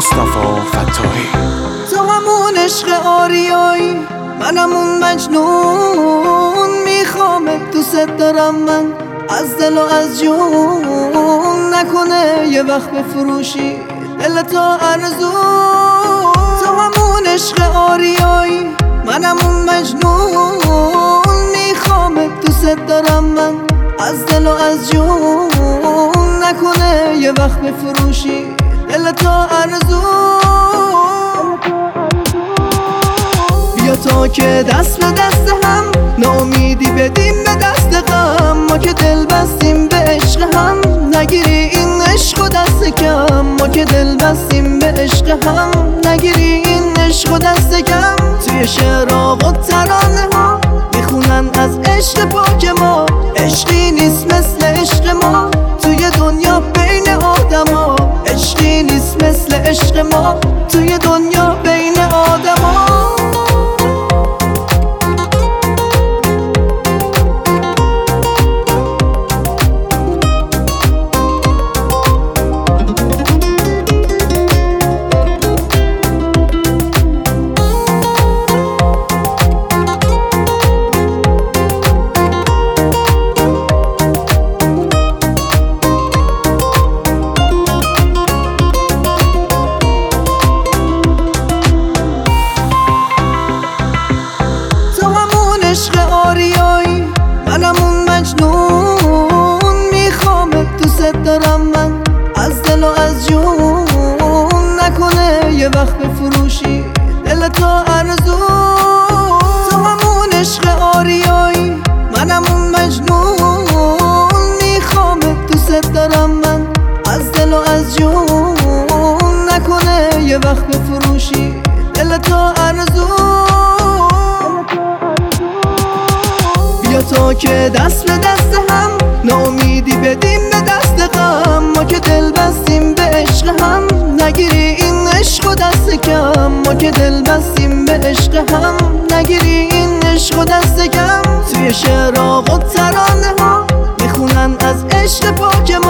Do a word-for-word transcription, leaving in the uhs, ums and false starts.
مصطفی فتاحی. تو همون عشق آریایی، منم اون مجنون. میخوامت دوست دارم من از دل و از جون. نکنه یه وقت بفروشی دل تو ارزون. تو همون عشق آریایی، منم اون مجنون. میخوامت دوست دارم من از دل و از جون. نکنه یه وقت بفروشی دل تو ارزون. بیا تا که دست به دست هم ناامیدی بدیم به دست غم. ما که دل بستیم به عشق هم، نگیری این عشق و دست کم. ما که دل بستیم به عشق هم، نگیری این عشق و دست کم. توی شعرها و ترانه ها میخونن از عشق پاک ما. عشقی نیست مثل عشق ما توی دنیا بین آدم ها. عشقی نیست مثل عشق ما توی دنیا بین آدم ها. عشق آریایی، منم اون مجنون. میخوامت دوست دارم من از دل و از جون. نکنه یه وقت بفروشی دل تو ارزون. تو همون عشق آریایی، منم اون مجنون. میخوامت دوست دارم من از دل و از جون. نکنه یه وقت بفروشی دل تو ارزون. بیا تا که دست به دست هم ناامیدی بدیم به دست غم. ما که دل بستیم به عشق هم، نگیری این عشق و دست کم. ما که دل بستیم به عشق هم، نگیری این عشق و دست کم. توی شعرها و ترانه ها میخونن از عشق پاک ما.